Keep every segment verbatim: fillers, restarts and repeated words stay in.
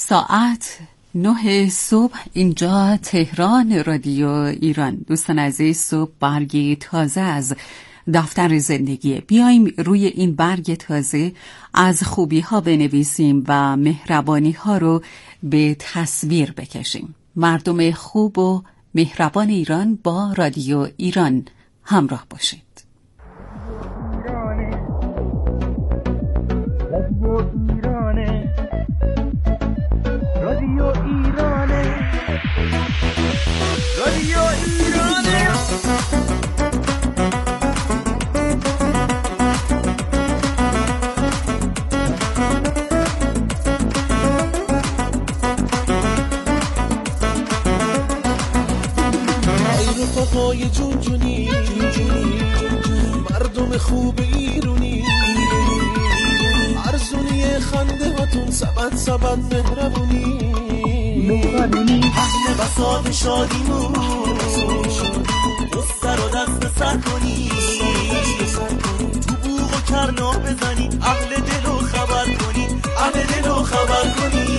ساعت نه صبح اینجا تهران رادیو ایران. دوستان عزیز، صبح برگی تازه از دفتر زندگی. بیایم روی این برگ تازه از خوبی ها بنویسیم و مهربانی ها رو به تصویر بکشیم. مردم خوب و مهربان ایران با رادیو ایران همراه باشید. رادیو ایرانه، رادیو ایرانه. ای رفقای جون جونی جون جونی مردم خوب ایرونی، ارزونی خنده هاتون سبت سبت مهربونی مهربونی، اهل بساط شادیمون دست رو دست سر کنی، تو بوغ و کرنا بزنی، اهل دل و خبر کنی، اهل دل و خبر کنی.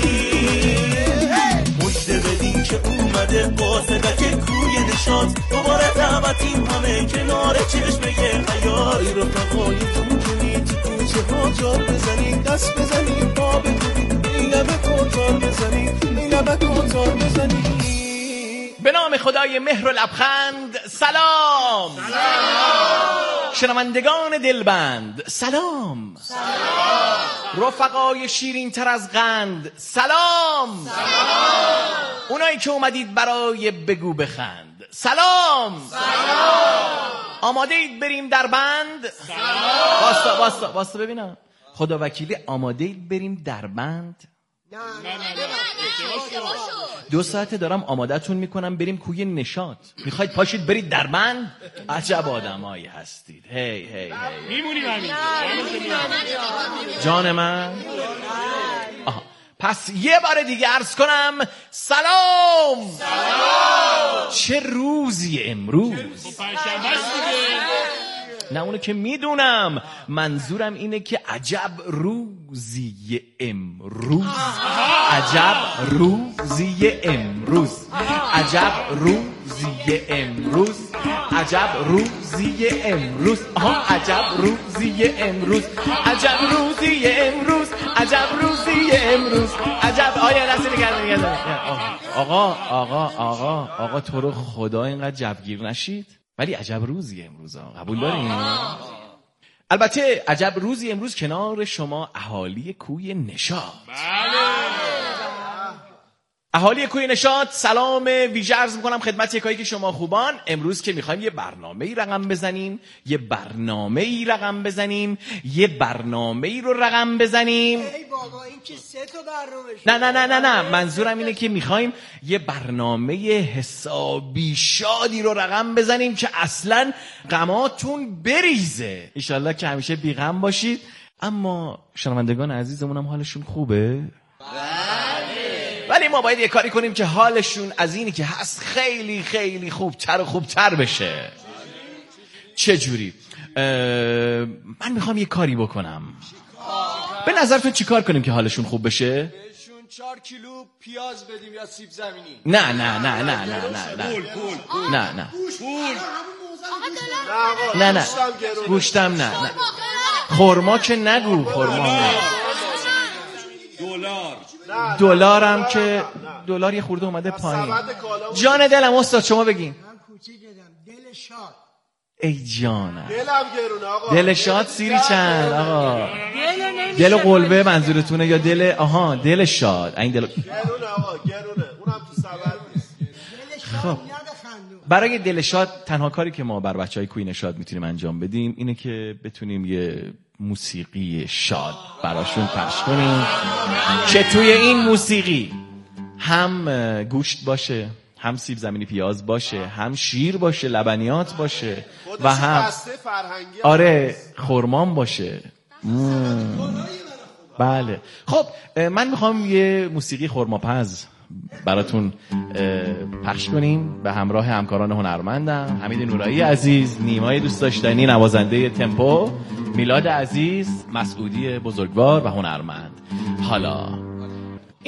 مجده بدین که اومده قاصدک کوی نشاط، دوباره دعوتیم همه کنار چشمه حیات. ای رفقای جون جونی تو کوچه ها جار بزنین، دست بزنین پا بگوین، این لبه کنتار بزنین، این لبه کنتار بزنین. به نام خدای مهر و لبخند. سلام سلام شنوندگان دلبند، سلام سلام رفقای شیرین تر از قند، سلام سلام اونایی که اومدید برای بگو بخند، سلام سلام آماده اید بریم در بند؟ سلام. واستا واستا واستا ببینم، خدا وکیلی آماده اید بریم در بند؟ نه نه نه دو ساعته دارم آمادهتون میکنم بریم کوی نشاط، میخواید پاشید برید در بند؟ عجب آدمایی هستید. هی هی هی میمونیم همین جان من. آها. پس یه بار دیگه عرض کنم سلام سلام. چه روزی امروز؟ پنجشنبه است دیگه. نه اونو که میدونم، منظورم اینه که عجب روزی امروز، عجب روزی امروز، عجب روزی امروز، عجب روزی امروز، آها عجب روزی امروز، عجب روزی امروز، عجب روزی امروز، عجب. آیا نسی نگرد نگرد آقا آقا آقا آقا تو رو خدا اینقدر جبگیر نشید، ولی عجب روزی امروز ها. قبول دارین؟ البته عجب روزی امروز کنار شما اهالی کوی نشاط. بله اهالی کوی نشاط، سلام ویژه عرض میکنم خدمت یکایی که شما خوبان. امروز که میخوایم یه برنامه‌ای رقم بزنیم، یه برنامه‌ای رقم بزنیم، یه برنامه‌ای رو رقم بزنیم. ای بابا این که سه تا برنامه شد. نه نه نه نه نه منظورم اینه که میخوایم یه برنامه حسابی شادی رو رقم بزنیم که اصلا غماتون بریزه. انشالله که همیشه بی غم باشید. اما شنوندگان عزیزمونم حالشون خوبه؟ ولی ما باید یه کاری کنیم که حالشون از اینی که هست خیلی خیلی خوبتر و خوبتر بشه. چه جوری؟ من میخوام یه کاری بکنم. به نظرتون چی کار کنیم که حالشون خوب بشه؟ بهشون چهار کیلو پیاز بدیم یا سیب زمینی؟ نه نه نه نه نه نه نه پول پول نه نه پول نه نه گوشتم نه نه خورما که نگو، خورما نه. دلار دلارم که دلار یه خورده اومده پایین. جان دلم استاد شما بگین. من کوچیک دل شاد. ای جانم دلم گرونه آقا. دل شاد سیری چند آقا؟ دل قلبه منظورتونه یا دل آها دل شاد؟ این دل گرونه آقا گرونه، اونم تو سبد نیست. دل شاد یاد خندون. برای دل شاد تنها کاری که ما بر بچهای کوی نشاط میتونیم انجام بدیم اینه که بتونیم یه موسیقی شاد براشون پخش کنیم که توی این موسیقی هم گوشت باشه، هم سیب زمینی پیاز باشه، هم شیر باشه، لبنیات باشه و هم آره خرمام باشه. بله خب من میخوام یه موسیقی خرماپز براتون پخش کنیم به همراه همکاران هنرمندم، حمید نورایی عزیز، نیمای دوست داشتنی نوازنده تمپو، میلاد عزیز، مسعودی بزرگوار و هنرمند. حالا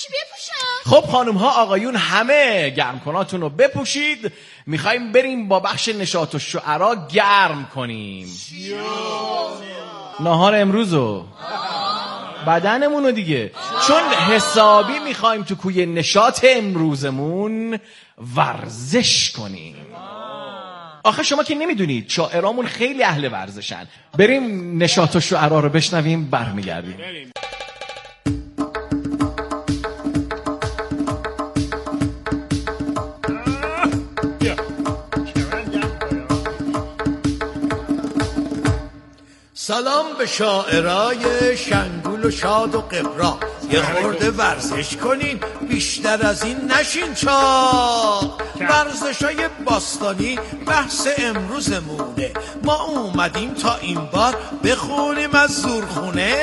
خب خانوم ها آقایون همه گرمکناتون رو بپوشید، میخوایم بریم با بخش نشاط الشعرا گرم کنیم نهار امروزو بدنمونو دیگه، چون حسابی میخوایم تو کوی نشاط امروزمون ورزش کنیم. آخه شما که نمیدونید شاعرامون خیلی اهل ورزشن. بریم نشاط الشعرا رو بشنویم برمیگردیم. سلام به شاعرای شنگول و شاد و قبرا، یه خورده ورزش کنین بیشتر از این نشین چاق. ورزشای باستانی بحث امروزمونه، ما اومدیم تا این بار بخونیم از زورخونه،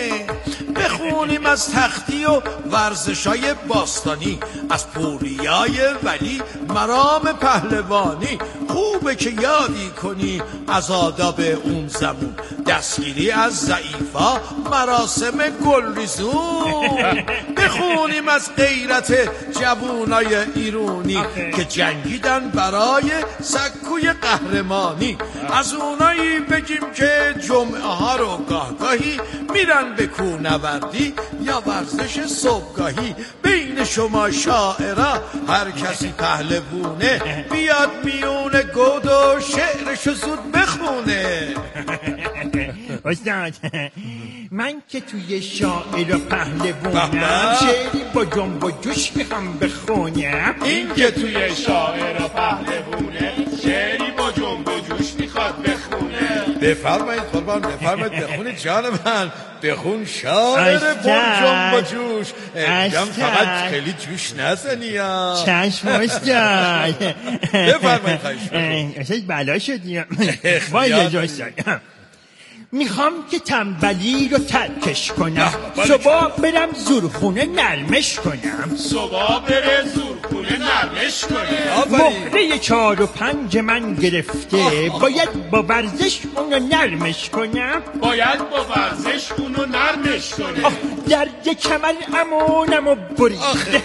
بخونیم از تختی و ورزشای باستانی، از پوریای ولی مرام پهلوانی. خوبه که یادی کنی از آداب اون زمون، دستگیری از ضعیفا، مراسم گلریزون. بخونیم از غیرت جوونای ایرونی که جنگیدن برای سکوی قهرمانی. از اونایی بگیم که جمعه ها رو گاه گاهی میرن به کوهنوردی یا ورزش صبحگاهی. بین شما شاعرا هر کسی پهلوونه، بیاد میونه گود و شعرشو زود بخونه. استاد من که توی شاعر و پهلوونم، شعری با جنب و جوش میخوام بخونم. این که توی شاعر و پهلوونه، شعری با جنب و جوش میخواد بخونه. بفرمایید قربان، بفرمایید بخونید جان من، بخون شاعر با جنب و جوش. جم فقط خیلی جوش نزنی. چشم استاد. بفرمایید خواهش میکنم. استاد بلا شدیم. وای استاد، میخوام که تنبلی رو ترکش کنم، صبح برم زورخونه نرمش کنم. صبح بره زورخونه نرمش کنه. مهره چار و پنج من گرفته، باید با ورزش اونو نرمش کنم. باید با ورزش اونو نرمش کنه. درد کمر امونمو برید،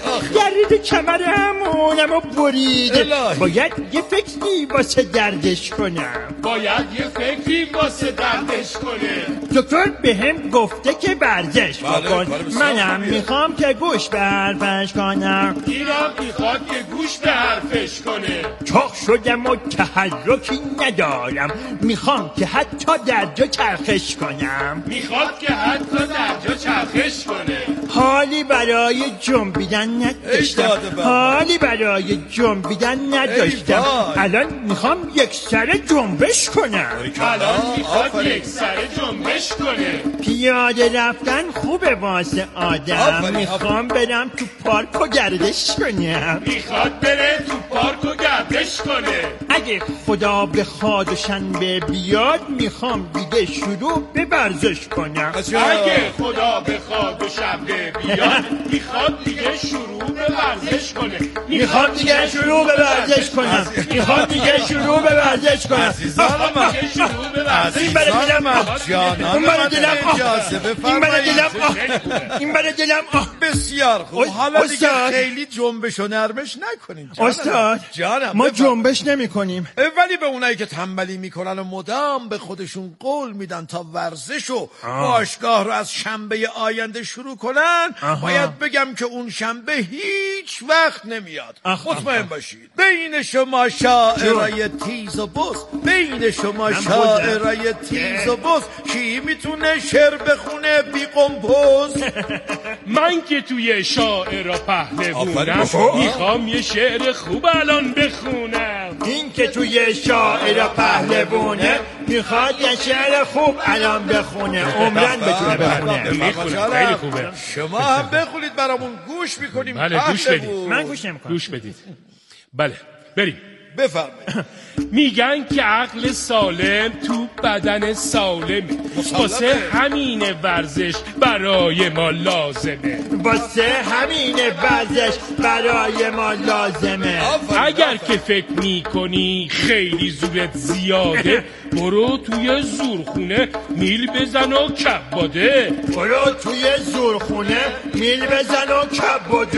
درد کمر امونمو برید. باید یه فکری واسه دردش کنم. باید یه فکری واسه دردش کنه. دکتر به هم گفته که ورزش بکن، منم میخوام که گوش به حرفش کنم. اینم میخواد که گوش به حرفش کنه. چاق شدم و تحرکی ندارم، میخوام که حتی در جا چرخش کنم. میخواد که حتی در جا چرخش کنه. حالی برای جنبیدن نداشتم، حالی برای جنبیدن نداشتم. الان میخوام یک سر جنبش کنم. الان میخواد یک سر جنبش کنه. پیاده رفتن خوبه واسه آدم، میخوام برم تو پارک و گردش کنم. میخواد بره تو پارک و گردش کنه. اگه خدا بخواد و شنبه بیاد، میخوام دیگه شروع به ورزش کنم. اگه خدا بخواد و شنبه بیاد، میخواد دیگه شروع به ورزش کنه. میخوام دیگه شروع به ورزش کنم. میخوام دیگه شروع به ورزش کنم. عزیزان من، شروع به ورزش. این برای دلم، جانان این برای من، دلم، اجازه این برای بفرمایید. دلم، این برای دلم. بسیار خوب. حالا دیگه استاد، خیلی جنبش و نرمش نکنین. استاد جانم ما بفرمایید. جنبش نمی کنیم، ولی به اونایی که تنبلی میکنن و مدام به خودشون قول میدن تا ورزش و باشگاه رو از شنبه آینده شروع کنن، آها. باید بگم که اون شنبه هیچ وقت نمیاد. مطمئن باشید. بین شما شاعرای تیز و بز، بین شما شاعرای تیز و بز، کی میتونه شعر بخونه بی قمپوز؟ من که توی شاعر و پهلوونم، میخوام یه شعر خوب الان بخونم. این که توی شاعر و پهلوونه، میخواد یه شعر خوب الان بخونه، عمرن بتونه بخونه. میخونه، خیلی خوبه. شما هم بخونید برامون، گوش میکنیم. بله گوش بدید. من گوش نمیکنم. گوش بدید. بله بریم. بفرمایید. میگن که عقل سالم تو بدن سالمه، واسه همین ورزش برای ما لازمه. واسه همین ورزش برای ما لازمه. اگر که فکر میکنی خیلی زورت زیاده، برو توی زورخونه میل بزن و کباده. برو توی زورخونه میل بزن و کباده.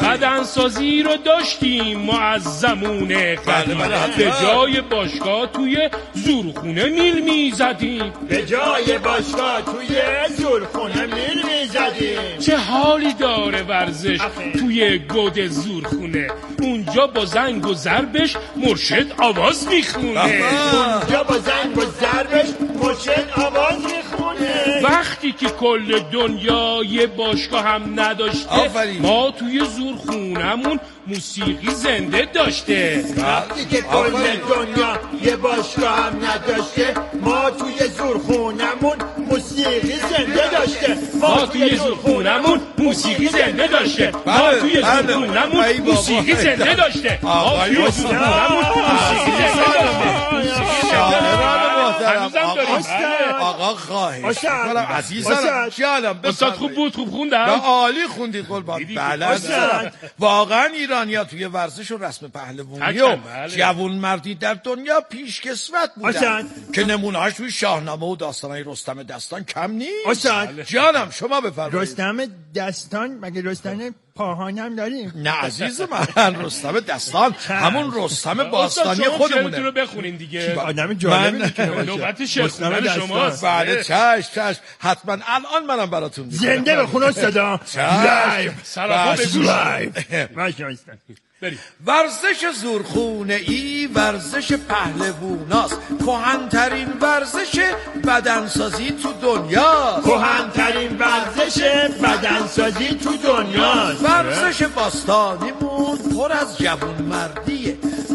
بدنسازی رو داشتیم ما از زمون قدیم، به جای باشگاه توی زورخونه میل میزدیم. به جای باشگاه توی زورخونه میل میزدیم. چه حالی داره ورزش توی گود زورخونه، اونجا با زنگ و ضربش مرشد آواز میخونه. اونجا با زنگ و ضربش مرشد آواز میخونه. وقتی که کل دنیا یه باشگاه هم نداشته، آفرین. ما توی زورخونمون موسیقی زنده داشته. وقتی که کل دنیا یه باشگاه هم نداشته، ما توی زورخونمون موسیقی زنده داشته. ما توی زورخونمون موسیقی زنده داشته. ما توی زورخونمون موسیقی زنده داشته. ما توی زورخونمون موسیقی زنده داشته. شاعران محترم هنوزم داریم. آقا خواهش استاد. کنم عزیزم استاد. جانم استاد خوب بود، خوب نه خوندم. عالی خوندی قربان. بله عزیزم. واقعا ایرانی‌ها توی ورزش و رسم پهلوانی و بله. جوانمردی در دنیا پیشکسوت بودن استاد. که نمونه‌هاش توی شاهنامه و داستان‌های رستم دستان کم نیست. استاد. جانم شما بفرمایید. رستم دستان مگه رستم پاهانم داریم؟ نه عزیز من، رستم دستان همون رستم باستانی خودمونه. رو بخونین دیگه. آدم جالبی من- میتونه باشه. نوبت شعر رستم خوندن دستان. شماست. بله چش چش حتما الان منم براتون میگم. زنده بخون استادا. لایو. سراپا بس. بگوش. لایو. باشه استاد. بریم. ورزش زورخونه ای ورزش پهلووناست، کهن‌ترین ورزش بدنسازی تو دنیاست. کهن‌ترین ورزش بدنسازی تو دنیاست. ورزش باستانیمون پر از جوانمردیه،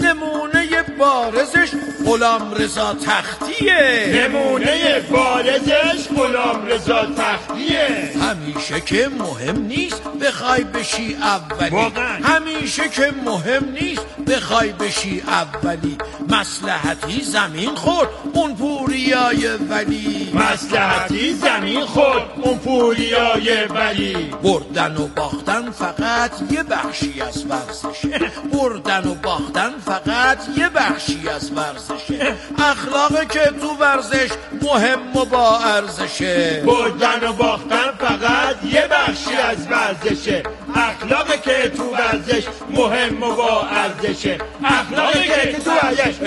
نمونه بارزش غلام رضا تختیه. نمونه بارزش غلام رضا تختیه. همیشه که مهم نیست بخوای بشی اولی، واقعا. همیشه که مهم نیست بخوای بشی اولی، مصلحتی زمین خورد اون پوریای ولی، مصلحتی زمین خورد اون پوریای ولی. بردن و باختن فقط یه بخشی از ورزشه، بردن و باختن فقط یه بخشی از ورزشه، اخلاقی که تو ورزش مهم و با ارزشه. بردن و باختن فقط یه بخشی از ورزشه، اخلاقی که تو ورزش مهم و با ارزشه، اخلاقی که تو ورزش.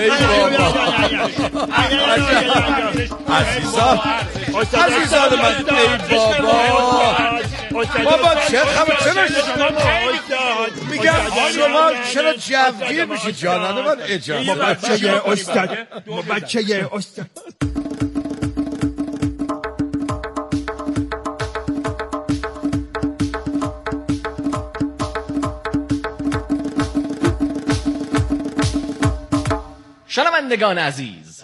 عزیزان عزیزان من، ای بابا بابا چه خبر؟ چرا میگم شما چرا جوگیر میشید جانان من؟ اجازه ما بچه استاد، ما بچه استاد. شنوندگان عزیز،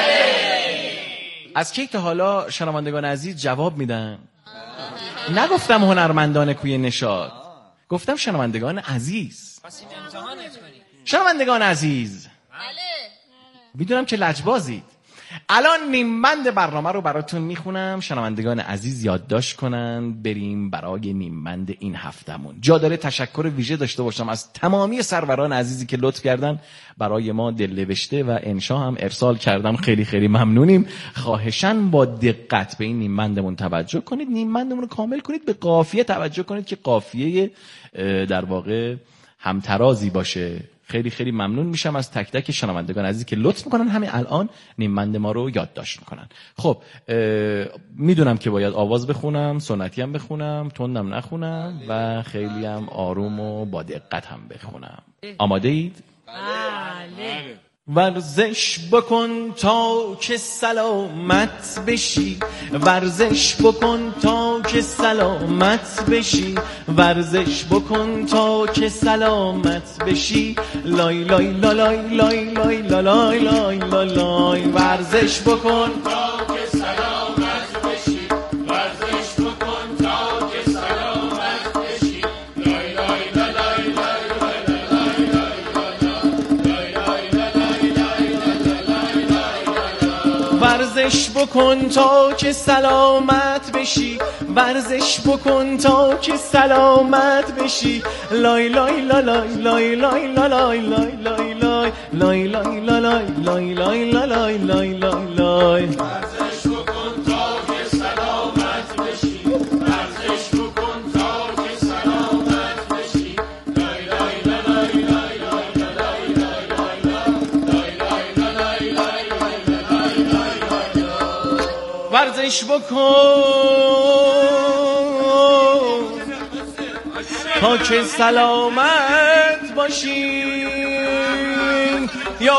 از کی تا حالا شنوندگان عزیز جواب میدن؟ نگفتم هنرمندان کوی نشاط، گفتم شنوندگان عزیز. شنوندگان عزیز، میدونم که لجبازید. الان نیمبند برنامه رو براتون میخونم، شنوندگان عزیز یادداشت کنن، بریم برای نیمبند این هفتمون. جا داره تشکر ویژه داشته باشم از تمامی سروران عزیزی که لطف کردن برای ما دلنوشته و انشا هم ارسال کردم. خیلی خیلی ممنونیم. خواهشاً با دقت به این نیمبندمون توجه کنید، نیمبندمون رو کامل کنید، به قافیه توجه کنید که قافیه در واقع همترازی باشه. خیلی خیلی ممنون میشم از تک تک شنوندگان عزیزی که لطف میکنن همین الان نیمبند ما رو یادداشت میکنن. خب میدونم که باید آواز بخونم، سنتی هم بخونم، تندم نخونم و خیلی هم آروم و با دقت هم بخونم. آماده اید؟ بله. ورزش بکن تا که سلامت بشی، ورزش بکن تا که سلامت بشی، ورزش بکن تا که سلامت بشی، لای لای لای لای لای لای لای لای لای. ورزش بکن تا که سلامت بشی، ورزش بکن تا که سلامت بشی، لای لای لای لای ورزش بکن تا که سلامت بشی، ورزش بکن تا که سلامت بشی. لای لای لای لای لای لای لای لای لای لای لای لای لای لای لای لای لای لای لای. ورزش بکن تا که سلامت بشی. ورزش بکن تا که سلامت بشی. لای لای لای لای لای لای لای لای لای لای لای لای لای. ورزش بکن تا که سلامت باشی. یا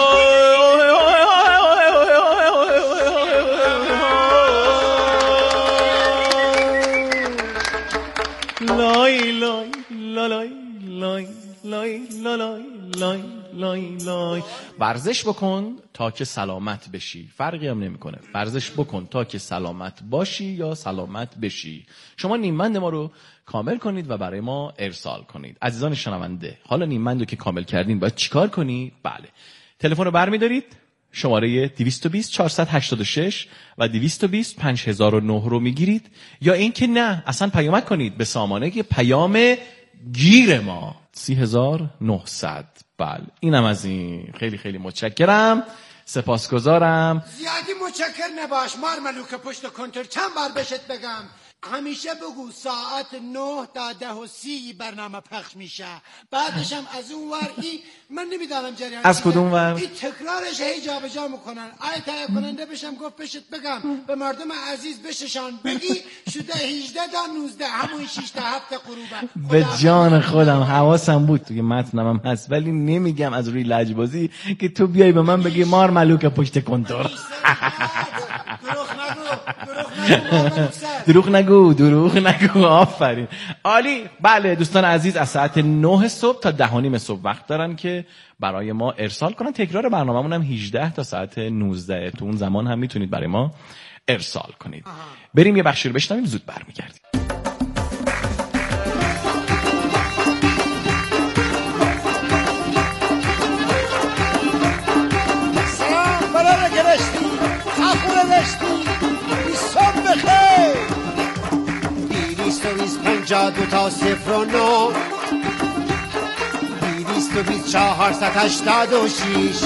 لای لای لای لای لای لای لای لای لای. ورزش بکن تا که سلامت بشی. فرقی هم نمیکنه. ورزش بکن تا که سلامت باشی یا سلامت بشی. شما نیمبند ما رو کامل کنید و برای ما ارسال کنید. عزیزان شنونده، حالا نیمبند رو که کامل کردین باید چیکار کنید؟ بله، تلفن رو برمی‌دارید، شماره دویست و بیست چهارصد و هشتاد و شش و دویست و بیست پنج هزار و نه رو میگیرید، یا اینکه نه اصلا پیامک کنید به سامانه که پیام گیر ما سی هزار و نهصد. بله، اینم از این. خیلی خیلی متشکرم، سپاسگزارم. زیادی متشکر نباش مارملوک پشت کنتر. چند بار بهت بگم همیشه بگو ساعت نه تا ده و سی برنامه پخش میشه. بعدش هم از اون ور ای من نمیدانم جریان از کدوم ور این تکرارش هی جا به جا میکنن. آی تهیه کننده بشم گفت بشت بگم به مردم عزیز بششان بگی شده هجده تا نوزده همون شش تا هفت غروبه. به جان خودم حواسم بود توی متنم هم هست ولی نمیگم از روی لجبازی که تو بیای به من بگی مار ملوک پشت کنتور. دروغ نگو دروغ نگو. آفرین، عالی. بله دوستان عزیز، از ساعت نه صبح تا ده و نیم صبح وقت دارن که برای ما ارسال کنن. تکرار برنامه‌مون هم هجده تا ساعت نوزده. تو اون زمان هم میتونید برای ما ارسال کنید. بریم یه بخشی رو بشنویم، زود برمیگردیم. سلام برای گرشتی اخوره دشتی بیستم بخیر. بیست و بیست پنجا دو تا صفر و نو. بیست و بیست چهارصد هشتاد و شیش.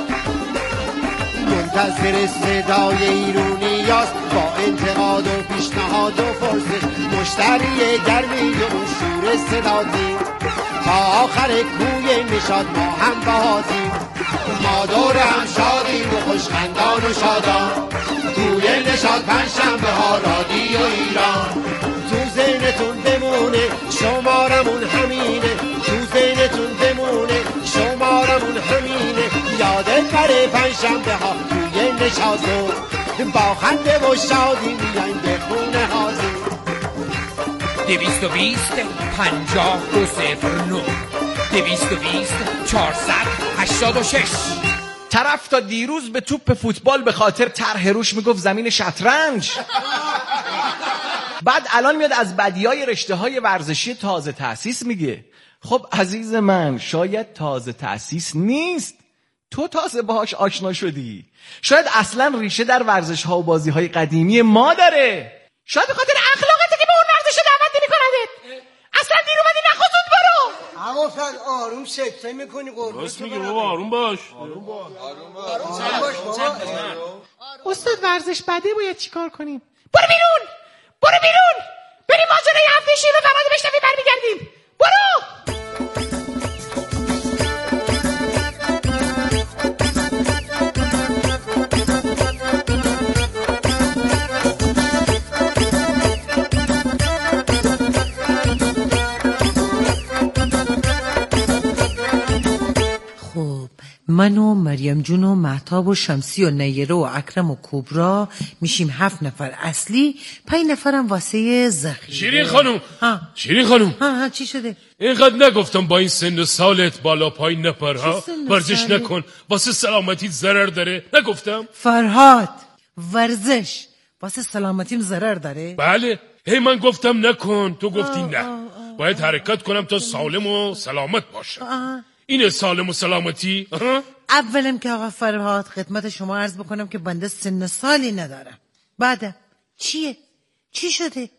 منتظر صدای ایرونی یاست با انتقاد و پیشنهاد و پرسش. مشتری گرمی و شور صداتیم تا آخر کوی نشاد ما هم بهاتیم. ما دور هم شادیم و خوشخندان و شادان. توی نشاد پنجشنبه ها رادیو ایران. تو ذهنتون بمونه شمارمون همینه. تو ذهنتون بمونه شمارمون همینه. یادت بره پنجشنبه ها توی نشاطو با خنده و شادی میایم به خونه هازی. دویست و بیست پنجاه دو صفر نو. دویست و بیست چهارصد هشتاد و شش. طرف تا دیروز به توپ فوتبال به خاطر طرح روش میگفت زمین شطرنج. بعد الان میاد از بدیای رشته های ورزشی تازه تأسیس میگه. خب عزیز من، شاید تازه تأسیس نیست، تو تازه باهاش آشنا شدی. شاید اصلا ریشه در ورزش ها و بازی های قدیمی ما داره. شاید به خاطر اخلاقته که به اون ورزش دعوت نمی‌کنه. اصلا دیر اومدی نخوزود برو. اما فرد آروم سکته میکنی قربون. راست میگه بابا، آروم باش. آروم باش. آروم باش بابا. استاد ورزش بده باید چیکار کنیم؟ برو بیرون. برو بیرون. بریم ماجرای هفته شیر و فرهاد بشنویم برمیگردیم. برو. من و مریم جون و مهتاب و شمسی و نیره و اکرم و کبرا میشیم هفت نفر اصلی، پنج نفرم واسه ذخیره. شیرین خانم ها شیرین خانم ها ها چی شده؟ اینقدر نگفتم با این سن و سالت بالا پایین نپر ها، ورزش نکن واسه سلامتیت ضرر داره. نگفتم؟ فرهاد ورزش واسه سلامتیم ضرر داره؟ بله. هی من گفتم نکن، تو گفتی آه نه آه آه. باید حرکت کنم تا سالم و سلامت باشم. اینه سالم و سلامتی. اولم که آقا فرهاد خدمت شما عرض بکنم که بنده سن سالی ندارم. بعدم چیه؟ چی شده؟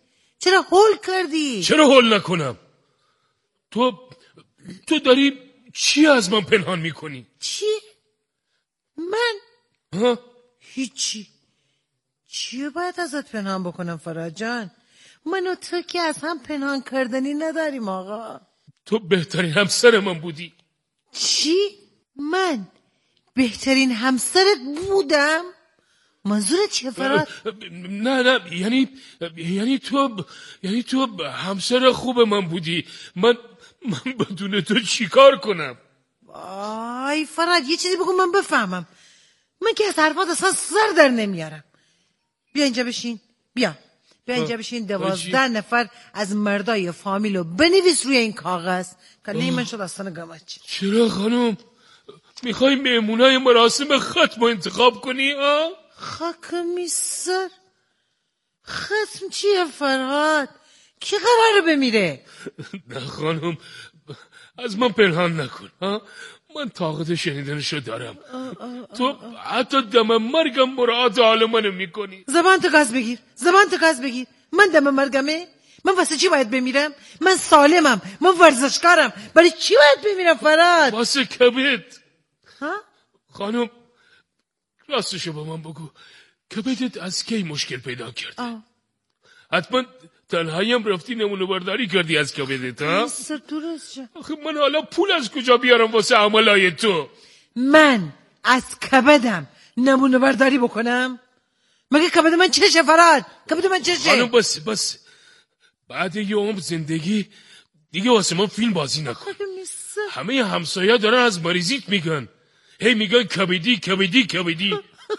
چرا هول کردی؟ چرا هول نکنم؟ تو تو داری چی از من پنهان میکنی؟ چی؟ من؟ ها؟ هیچی. چی باید ازت پنهان بکنم فرهاد جان؟ من و تو که از هم پنهان کردنی نداریم آقا. تو بهترین همسر من بودی. چی؟ من بهترین همسرت بودم؟ منظورت چیه فرهاد؟ نه نه یعنی یعنی تو یعنی تو همسر خوب من بودی. من من بدون تو چیکار کنم؟ آی فرهاد یه چیزی بگو من بفهمم. من که از حرفات اصلا سر در نمیارم. بیا اینجا بشین. بیا بیا اینجا بشین. دوازده نفر از مردای فامیلو بنویس روی این کاغذ. کله من شد اصلا گمچ. چرا خانم؟ میخوای مهمونای مراسم ختم انتخاب کنی ها؟ خاکمی سر. ختم چیه فرهاد؟ کی قراره بمیره؟ نه خانم از من پنهان نکن ها. من طاقت شنیدنشو دارم. تو حتی دم مرگم مراعات حال منو میکنی. زبان تو گاز بگیر. زبان تو گاز بگیر. من دم مرگمه؟ من واسه چی باید بمیرم؟ من سالمم. من ورزشکارم. برای چی باید بمیرم فرهاد؟ واسه کبد. ها؟ خانم راستشو با من بگو. کبدت از کی مشکل پیدا کرده؟ آه. حتما تنهاییم رفتی نمونه برداری کردی از کبدت ها؟ سر درست شد. آخه من حالا پول از کجا بیارم واسه عملای تو؟ من از کبدم نمونه برداری بکنم؟ مگه کبد من چشه فرهاد؟ کبد من چشه؟ خانم بس بس بعد یه عمر زندگی دیگه واسه من فیلم بازی نکن. همه همسایه دارن از مریضیت میگن. هی میگن کبدی کبدی کبدی.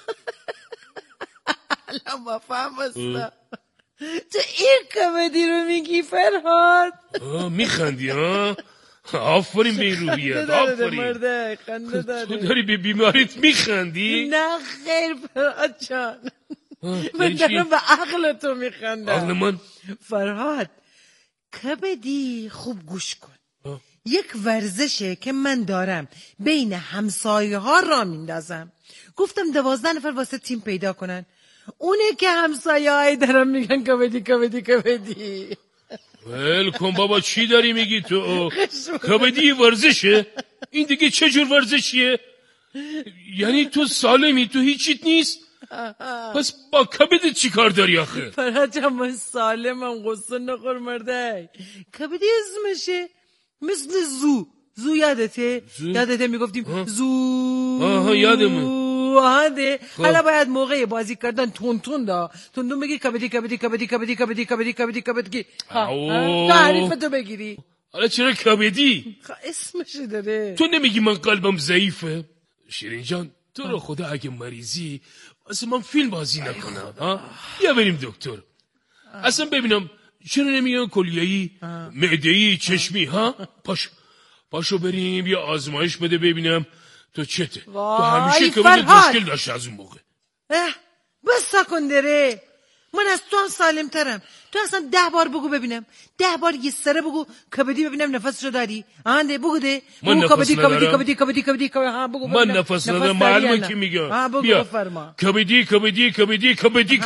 الان با فهم بستا تو این کبدی رو میگی فرهاد؟ میخندی ها؟ آفرین به این روحیت. آفرین. تو داری به بیماریت میخندی؟ نه خیر فرهاد جان من دارم به عقل تو میخندم. عقل من؟ فرهاد کبدی خوب گوش کن. یک ورزشه که من دارم بین همسایه ها را میندازم. گفتم دوازده نفر واسه تیم پیدا کنن. اونه که همسایه های دارم میگن کبدی کبدی کبدی. ول کن بابا چی داری میگی تو؟ کبدی ورزشه؟ این دیگه چه جور ورزشیه؟ یعنی تو سالمی تو هیچیت نیست؟ پس با کبدی چی کار داری آخه؟ فرهاد جان من سالمم قصه نخور مرده. کبدی اسمشه مثل زو. زو یادته؟ زو؟ یادته میگفتیم زو. آها یادمه. آهنده حالا باید موقع بازی کردن تون تون دا تون تون بگی کبدی کبدی کبدی کبدی کبدی کبدی کبدی کبدی. تعریف تو بگیری. حالا چرا کبدی؟ اسمش داره. تو نمیگی من قلبم ضعیفه؟ شیرین جان تو رو خدا اگه مریضی واسه من فیلم بازی نکنم ها؟ یا بریم دکتر. اصلا ببینم چرا نمیگن کلیه‌ای، معده‌ای، چشمی ها؟ پاشو پاشو بریم یا آزمایش بده ببینم تو چته. تو همیشه کبدت مشکل داشت از اون موقع. بس کن داره. من از تو هم سالم ترم. تو اصلا ده بار بگو ببینم. ده بار یه سره بگو کبدی ببینم نفسشو داری. آنده بگو ده. من بگو نفس کبدی کبدی ندارم. کبدی کبدی کبدی کبدی. ها بگو من نفس ندارم. معلومه که میگم. بگو بفرما. کبدی کبدی کبدی کبدی.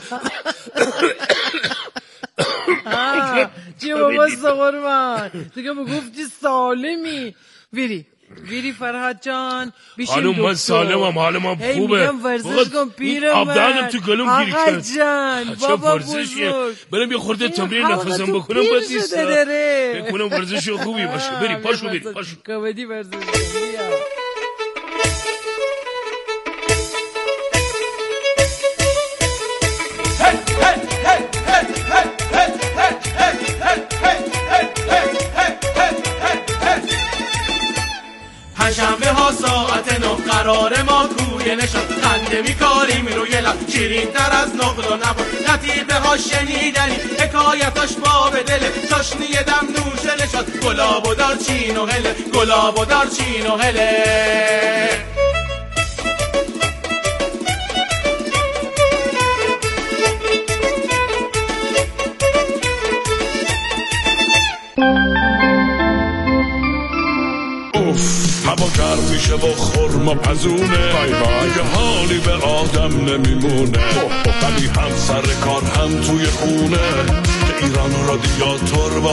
چی بابا سقرمان دیگه بگفتی سالمی. ویری ویری فرهاد جان خانم من سالمم حالم خوبه. میگم ورزش کن پیرم. آبدانم تو گلوم گیر کرد. آقا جان بابا بزرگ برم یه خورده تمرین نفسم بکنم باید نیست. فکر کنم ورزش خوبی باشه. بریم پاشو بریم پاشو. کبدی ورزش پنجشنبه ها ساعت نه قرار ما کوی نشاد خنده میکاریم روی لب شیرین تر از نقل و نبات لطیفه ها شنیدنی حکایتاش با به دل چاشنی دم نوش نشاد گلاب و دارچین و هله گلاب و دارچین و هله. من با میشه و خورما پزونه دیگه حالی به آدم نمیمونه ولی هم سر کار هم توی خونه که ایران رادیاتور و